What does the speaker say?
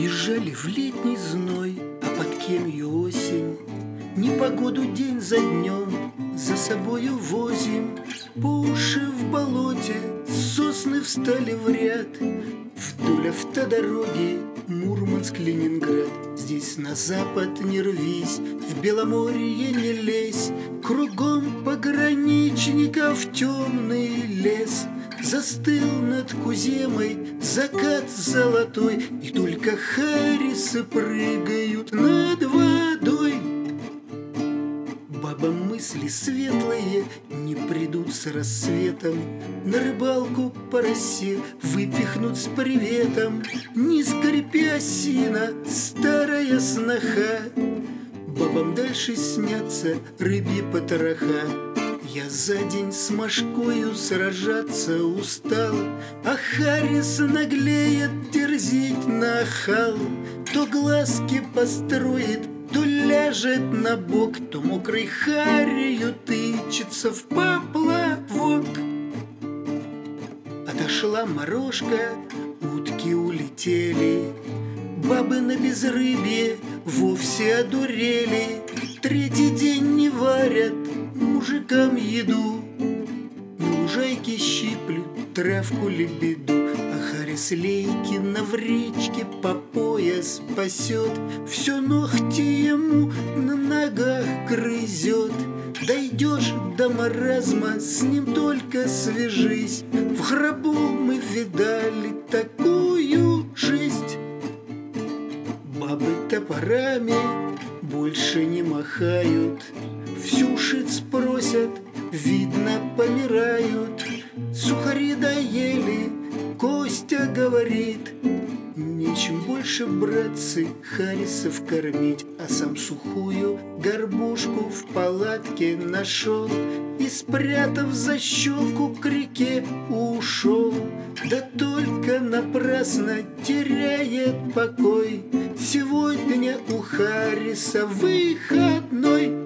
Уезжали в летний зной, а под кемью осень. Непогоду день за днем за собою возим. По уши в болоте сосны встали в ряд. Вдоль автодороги Мурманск-Ленинград. Здесь на запад не рвись, в Беломорье не лезь. Кругом пограничников темный лес. Застыл над Куземой закат золотой, и только харисы прыгают над водой. Бабам мысли светлые не придут с рассветом, на рыбалку по росе выпихнут с приветом. Не скрипя осина, старая сноха, бабам дальше снятся рыбьи потроха. Я за день с мошкою сражаться устал, а харис наглеет дерзить нахал. То глазки построит, то ляжет на бок, то мокрой харью тычется в поплавок. Отошла морожка, утки улетели, бабы на безрыбье вовсе одурели. Третий день не варят мужикам еду, на лужайке щиплют травку лебеду. А харис Лейкина в речке по пояс пасет, все ногти ему на ногах грызет. Дойдешь до маразма, с ним только свяжись, в гробу мы видали такую жизнь. Бабы топорами больше не махают, всюшиц просят, видно, помирают. Сухари доели, Костя говорит, нечем больше, братцы, харисов кормить. А сам сухую горбушку в палатке нашел и, спрятав за щеку, к реке ушел. Да только напрасно теряет покой, сегодня у хариса выходной.